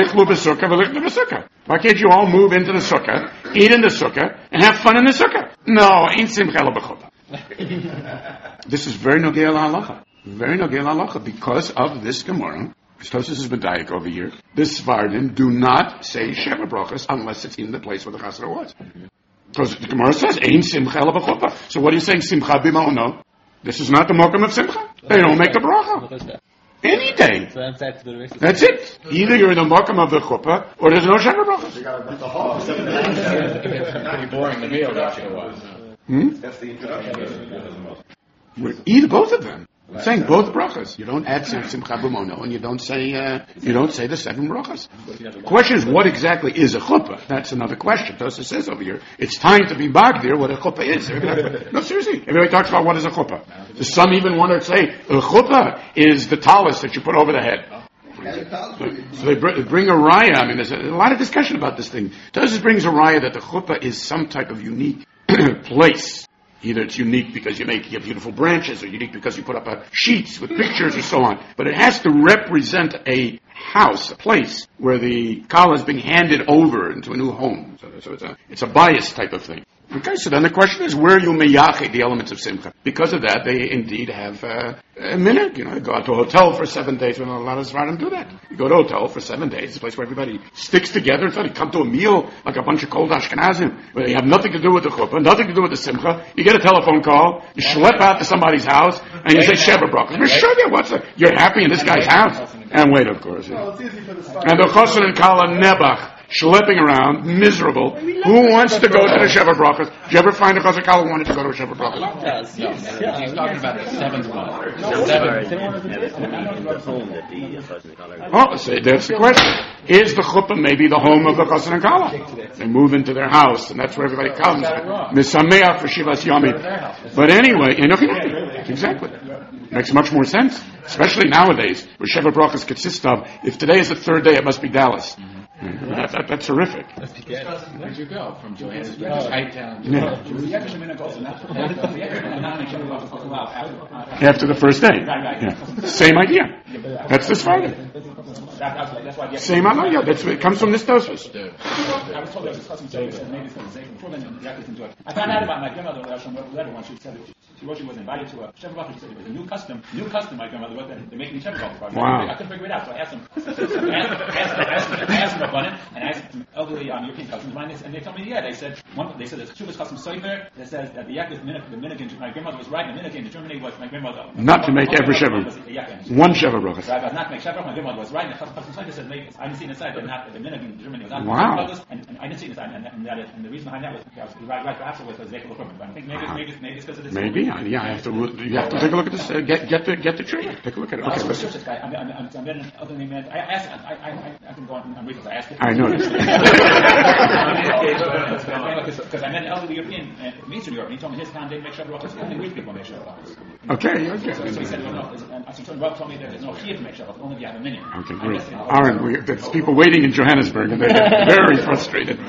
Why can't you all move into the sukkah, eat in the sukkah, and have fun in the sukkah? No, ain't simcha b'chuppah. This is very nogei halacha. Very nogei halacha because of this Gemara. Tosfos is medayik over here. This Svardim do not say Sheva Brachas unless it's in the place where the chasra was. Because the Gemara says, Ein simcha ela b'chuppah. So what are you saying, simcha b'ma'o? No. This is not the mokum of simcha. They don't make the bracha. Any day. That's it. Either you're in the mokum of the chuppah, or there's no Sheva Brachas. Pretty boring the meal after a while. That's the introduction. Either both of them. I'm saying both brachas. You don't add simcha b'mono, and you don't say the 7 brachas. The question is, what exactly is a chuppah? That's another question. Tosfos says over here, it's time to be bagdir what a chuppah is. No, seriously. Everybody talks about what is a chuppah. So some even want to say a chuppah is the talus that you put over the head. So they bring a raya. I mean, there's a lot of discussion about this thing. Tosfos brings a raya that the chuppah is some type of unique place. Either it's unique because you have beautiful branches, or unique because you put up sheets with pictures and so on. But it has to represent a house, a place where the kala is being handed over into a new home. So it's a bias type of thing. Okay, so then the question is, where you meyachid the elements of simcha? Because of that, they indeed have a minute. You go out to a hotel for 7 days. Well, a lot of Svardim do that. You go to a hotel for 7 days. It's a place where everybody sticks together. So you come to a meal like a bunch of cold Ashkenazim, where they have nothing to do with the chuppah, nothing to do with the simcha. You get a telephone call, you schlep out to somebody's house, and you say Sheva Brachas. You're happy in this guy's house. And wait, of course. Yeah. And the chosin and kala nebach, schlepping around, miserable. Who wants to go to the Sheva Brachas? Did you ever find a chosin kala who wanted to go to a Sheva Brachas? No, he's talking about the 7th one. Oh, so that's the question. Is the chuppah maybe the home of the chosin and kala? They move into their house, and that's where everybody comes. Misameach for Shivas Yomim. But anyway, exactly. Makes much more sense. Especially nowadays, where Sheva Brachas consists of, if today is the 3rd day, it must be Dallas. That's horrific. Where'd you go? From Johannesburg? Right down. After the first day. Yeah. Same idea. That's this Friday. Same idea. It comes from this Tosfos. I was told that discussing maybe it's going to say before then I found out about my grandmother letter when she said that she was invited to a Sheva Brachas. She said it was a new custom. My grandmother was that they're making Sheva Brachas. Wow. I couldn't figure it out, so I asked him. I asked him about it, and I asked him, elderly European cousins of mine, and they told me, they said there's Shuvas Chasam Sofer that says that the Yaakov Minhag, my grandmother was right, the Minhag in Germany was my grandmother. Not to make every Sheva. One Sheva Brachas. Right, but not make Sheva. My grandmother was right, and the Chasam Sofer said, I didn't see inside, but not the Minhag in Germany was not. Wow. And I didn't see inside, and the reason behind that was right perhaps was Zekel Churban. But I think maybe it's because of this. Maybe, yeah. You have to take a look at this. Get the tree. Take a look at it. Okay, listen. I can go on reasons. I asked it. I noticed. Because I met an elderly European from Eastern Europe, and he told me his town didn't make Shabbat Brachos. Only rich people make Shabbat Brachos. Okay. So he said, Rob told me that there's no chiyuv to make Shabbat, only if you have a minyan. Okay, great. Aaron, there's people waiting in Johannesburg, and they get very frustrated.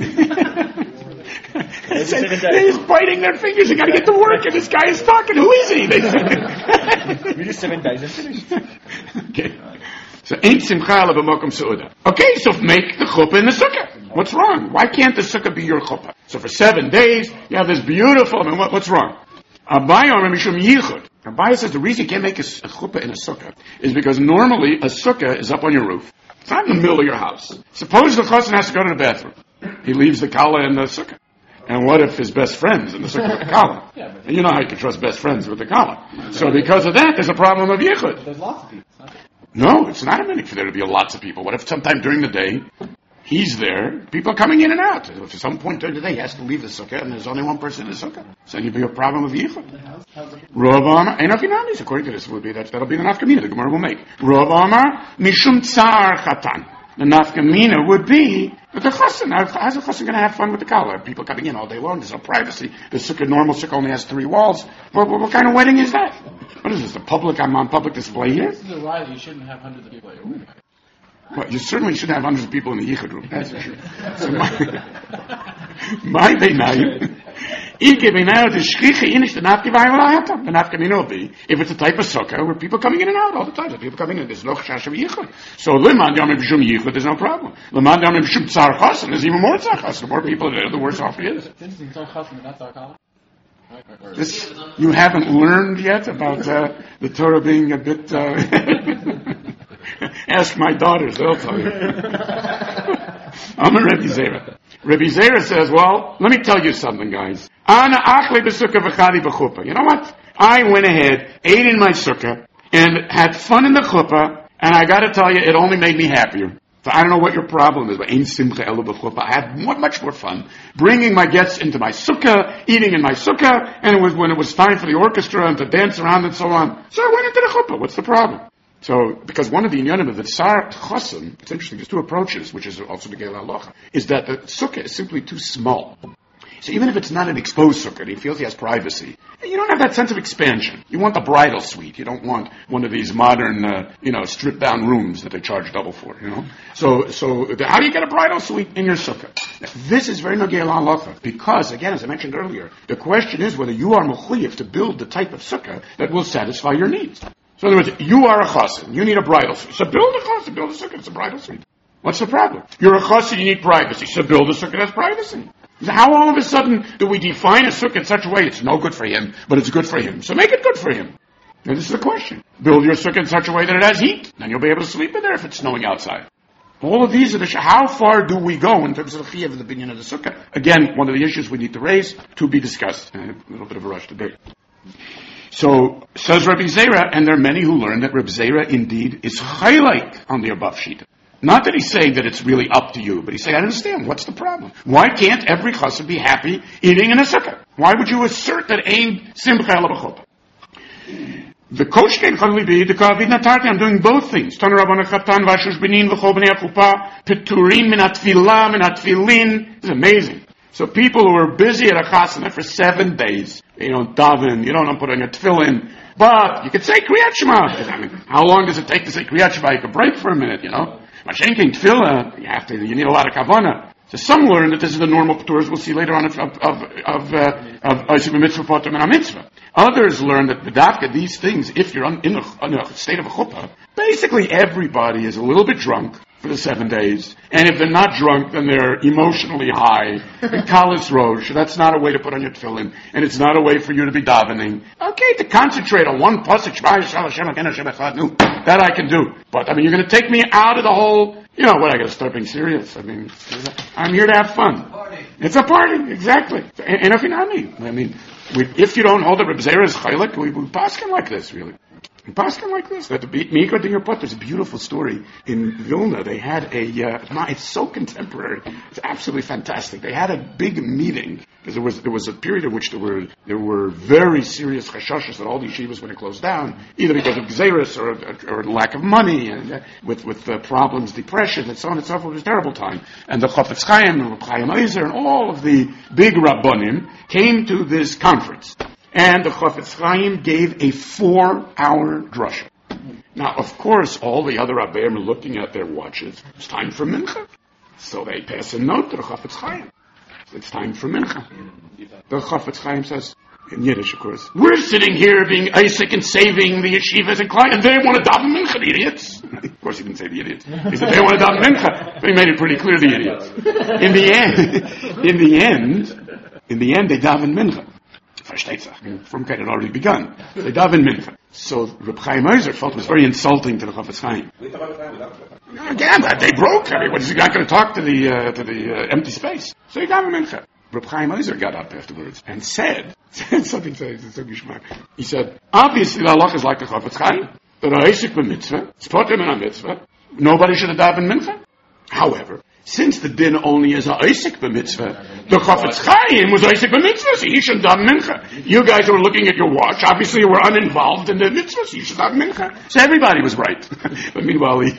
He's biting their fingers. You got to get to work, and this guy is talking. Who is he? They say. We just 7 days and finished. Okay. So ain't simcha b'makom seuda. Okay, so make the chuppah in the sukkah. What's wrong? Why can't the sukkah be your chuppah? So for 7 days, you have this beautiful. I mean, what's wrong? Abaye says the reason you can't make a chuppah in a sukkah is because normally a sukkah is up on your roof. It's not in the middle of your house. Suppose the chassan has to go to the bathroom. He leaves the kala in the sukkah. And what if his best friend's in the sukkah with the kala? And you know how you can trust best friends with the kala. So because of that, there's a problem of yichud. There's lots of people. No, it's not a minute for there to be lots of people. What if sometime during the day, he's there, people are coming in and out. If at some point during the day he has to leave the sukkah and there's only one person in the sukkah, so then you'd be a problem of yichud. Rav Amar, Einafinandis, according to this, would be that'll be the nafkamina the Gemara will make. Rav Amar, Mishum Tsar Chatan. The nafkamina would be that the chassan, how's the chassan going to have fun with the kala? People coming in all day long, there's no privacy. The sukkah, normal sukkah only has 3 walls. What kind of wedding is that? What is this, I'm on public display here? This is a riot. You shouldn't have hundreds of people at your wedding. Well, you certainly should have hundreds of people in the yichud room, that's for sure. So my beinayim, the nafkamina will be, if it's a type of sukkah where people coming in and out all the time, so people coming in, there's no chash of yichud. So liman yamim b'shum yichud, there's no problem. Liman yamim b'shum tzar chasen, there's even more tzar chasen. The more people there, the worse off he is. It's interesting, tzar chasen, not tzar kala. This, you haven't learned yet about the Torah being a bit... Ask my daughters, they'll tell you. I'm a Rebbe Zera. Rebbe Zera says, well, let me tell you something, guys. Ana achli b'sukkah v'chadi b'chuppah. You know what? I went ahead, ate in my sukkah, and had fun in the chuppah, and I gotta tell you, it only made me happier. So I don't know what your problem is, but ain't simcha elu b'chuppah. I had much more fun bringing my guests into my sukkah, eating in my sukkah, and it was when it was time for the orchestra and to dance around and so on. So I went into the chuppah. What's the problem? So, because one of the inyanim of the Tsar Chassan, it's interesting, there's 2 approaches, which is also the Geil Halacha, is that the sukkah is simply too small. So even if it's not an exposed sukkah, he feels he has privacy, you don't have that sense of expansion. You want the bridal suite. You don't want one of these modern, stripped down rooms that they charge double for, So how do you get a bridal suite in your sukkah? Now, this is very Geil Halacha, because, again, as I mentioned earlier, the question is whether you are mechuyev to build the type of sukkah that will satisfy your needs. So in other words, you are a chassan, you need a bridal suite. So build a chassan, build a sukkah, it's a bridal suite. What's the problem? You're a chassan, you need privacy. So build a sukkah that has privacy. How all of a sudden do we define a sukkah in such a way it's no good for him, but it's good for him? So make it good for him. And this is the question. Build your sukkah in such a way that it has heat. Then you'll be able to sleep in there if it's snowing outside. All of these are how far do we go in terms of the chiyuv of the binyan of the sukkah? Again, one of the issues we need to raise to be discussed. A little bit of a rush today. So, says Rabbi Zera, and there are many who learn that Rabbi Zera indeed is chaylik on the above sheet. Not that he's saying that it's really up to you, but he's saying, I understand, what's the problem? Why can't every chassan be happy eating in a sukkah? Why would you assert that ain simcha ela b'chuppah? The coach can only be the kavid natarti. I'm doing both things. Tanu Rabbanu Chatan v'ashush benin v'chol b'nei chuppah peturim min atfilah min atfilin. This is amazing. So people who are busy at a chasana for 7 days, you don't daven, you don't put on your tefillin, but you can say Kriyat Shema. I mean, how long does it take to say Kriyat Shema? You can break for a minute, Mashenkin tefillah, you need a lot of kavanah. So some learn that this is the normal p'turas we'll see later on of mitzvah potem and a mitzvah. Others learn that b'davka, these things, if you're in a state of a chuppah, basically everybody is a little bit drunk for the 7 days. And if they're not drunk, then they're emotionally high. And kalis rosh, that's not a way to put on your tefillin. And it's not a way for you to be davening. Okay, to concentrate on one pasuk, that I can do. But, you're going to take me out of the whole You know what? I got to start being serious. I mean, I'm here to have fun. It's a party, exactly. And if you're not me, I mean, if you don't hold the Reb Zera's chaylik, we pass him like this, really. We pass him like this. That the Meikar Dinger Pot, there's a beautiful story in Vilna. They had it's so contemporary. It's absolutely fantastic. They had a big meeting because there was a period in which there were very serious chashashas that all the yeshivas were going to close down, either because of gzeirus or lack of money, and with problems, depression, and so on and so forth. It was a terrible time. And the Chofetz Chaim and Reb Chaim Ozer and all of the big rabbonim came to this conference. And the Chofetz Chaim gave a 4-hour drasha. Now, of course, all the other Rabbeim are looking at their watches. It's time for mincha. So they pass a note to the Chofetz Chaim. It's time for mincha. The Chofetz Chaim says, in Yiddish, of course, we're sitting here being Isaac and saving the yeshivas and clients, and they want to daven mincha, the idiots. Of course, he didn't say the idiots. He said they want to daven mincha. But he made it pretty clear, the idiots. In the end, they daven mincha. Versteht sich. Frumkeit had already begun. They daven mincha. So Reb Chaim Ozer felt it was very insulting to the Chofetz Chaim. Again, they broke. I mean, what is he not going to talk to the empty space? So he daven mincha. Reb Chaim Ozer got up afterwards and said something. He said, obviously the halach is like the Chofetz Chaim. That a Isaac b'mitzvah, spotim in a mitzvah, nobody should have daven mincha. However, since the din only is a Isaac b'mitzvah, the Chofetz Chaim was Isaac b'mitzvah, so he should daven mincha. You guys were looking at your watch, obviously you were uninvolved in the mitzvah, so you should daven mincha. So everybody was right. But meanwhile, he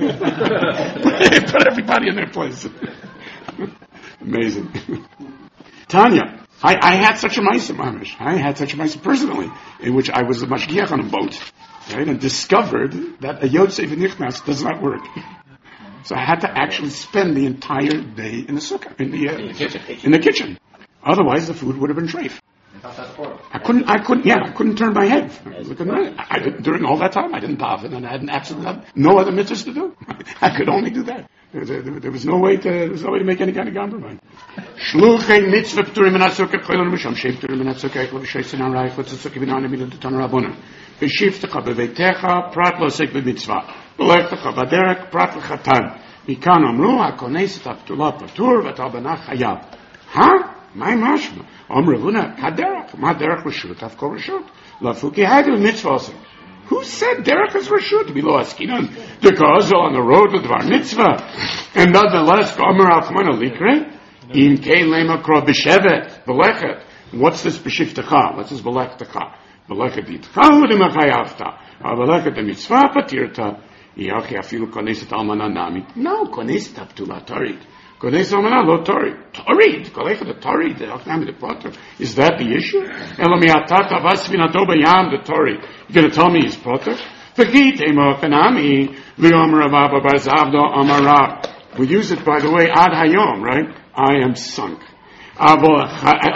put everybody in their place. Amazing. Tanya, I had such a ma'aseh, mamish. I had such a ma'aseh personally, in which I was a mashgiach on a boat, right, and discovered that a yotzei v'nichnas does not work. So I had to actually spend the entire day in the sukkah, in the kitchen. Otherwise, the food would have been treif. I couldn't turn my head. During all that time, I didn't daven, and I had absolutely no other mitzvahs to do. I could only do that. There was no way to make any kind of compromise. Shluchei mitzvah p'turim min ha-sukkah chaylan misham shev p'turim min ha-sukkah eklo v'sheisin ha-reich v'tzutzuk v'nana midah d'tan rabbanan v'shivtecha b'veitecha prat lo osek b'mitzvah v'lechtecha b'derek prat l'chatan mikan amru ha-kones et ha-ptula patur v'tal-bana chayav. My mashma Amr Ravuna haderech ma derech reshut avkol reshut lafuki hagel mitzvah osek. Who said derech is reshut? Below askinan because on the road to dvar mitzvah, and nonetheless Gomer Alchmana Likre in kein lema kro b'shevet b'lechet. What's this b'shiftecha? What's this b'lechtecha? B'lechet ditcha u'dim achayavta b'lechet mitzvah patirta yachi afilu koneset almana nami. No, koneset aptula tarit. Koneset almana lo tarit. Tarit. Kolechet the tarit. The achnami the potter. Is that the issue? Elomi atata vasvinato b'yam the tarit. You're going to tell me he's potter? V'git emo kanami v'yomer avava barzavdo amarav. We use it, by the way, ad hayom, right? I am sunk. Yeah, but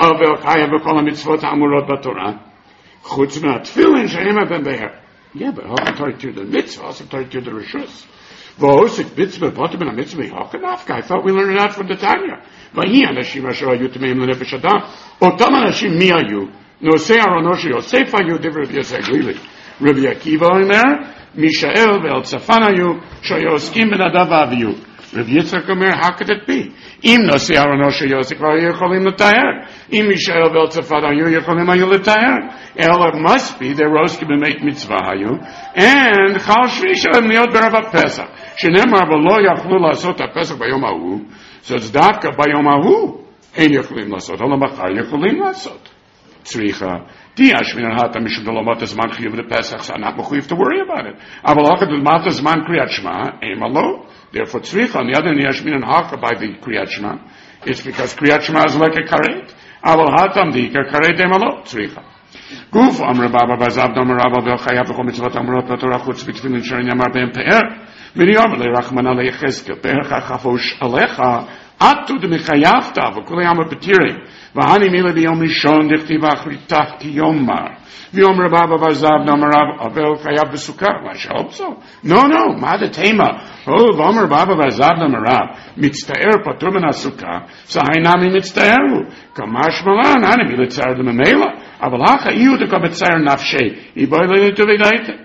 how Torah to the mitzvah, also Torah to the rishus. I thought we learned that from the Tanya. Rabbi Akiva in there, Mishael ve'el shoyoskim benadav. Rabbi Yitzchak Omer, how could it be? Im nosei aronoshe Yosef yocholim l'taher. Im Mishael ve'el tzafanayu yocholim hayu l'taher. It must be they roskim to make mitzvah hayu. And chal shvi shalem liot berav Pesach. Shenemar v'lo yachlu lasot ha-Pesach bayom hahu. So it's davka bayom hahu. Ein yocholim lasot. Olam achar yocholim lasot. Tzricha. Diash min hata mishum delomot zman chiyuv de Pesach. So I'm not mechuyev to worry about it. Aval achad delmat zman kriyat shema. Ein malo. Therefore, tzricha, on the other hand, Yashmin and Haka by the Kriyat Shema, it's because Kriyat Shema is like a karet. Aval hatam dika karet emalo, tzricha. Guf, Amr Baba Bazav, Domer Rabba, Velchayav, V'chom Mitzvot, Amrot, Vatorah, Chutz, B'tfilin, Sharon, Yamar, Ben Pe'er, Miriam, Le'rachman, Alei, Cheskel, Pe'er, Chafosh, Alecha, Atu, D'mechayavta, V'kulei Amar, B'tirei, V'hani Mila, B'yom Rishon, Dichti, V'achritach, Ki Yomar, V'yom Rabba Bazav, Domer Rabba, Avel, Chayav, V'sukkah. I should hope so. No, Mada Tema. Oh, V'omer Baba Bazav, Domer Rabba, Mitztaer, Patur Ben HaSukkah, Sahainami Mitztaeru, Kamash Malan, Hani Militzar, D'memela, Avalacha, Iu, D'kabetzaer, Nafshei, Iboy, Le'le'tu, V'daite.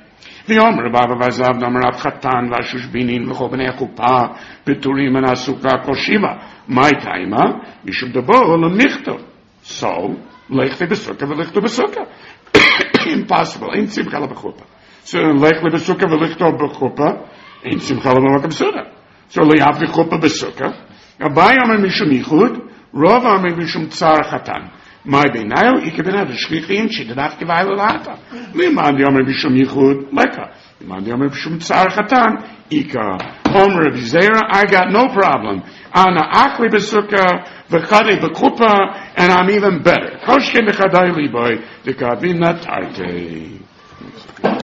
ואומר בבא ועזב דאמר רב חתן והשושבינים וכל בני החופה פטורים מן הסוכה כל שבע. מה טעמה? משום דבו לא נכתוב. So, לכתי בסוכה ולכתו בסוכה. Impossible. אין שמחה לה בחופה. So, לכתי בסוכה ולכתו בחופה, אין שמחה לה במקום בסוכה. So, להביא חופה בסוכה. הבאי אומר משום ייחוד, רוב אומר משום צער חתן. מה ביניו? איקה ביניו, שכיחים שדרך כבאי ללהטה. למען אומר משום ייחוד, לקה. למען אומר משום צער חתן, איקה. אומר רבי זרע, I got no problem. Ana akli besukkah, v'chadei b'chuppah, and I'm even better. Koshke mechadai liboy, dekavim natarte.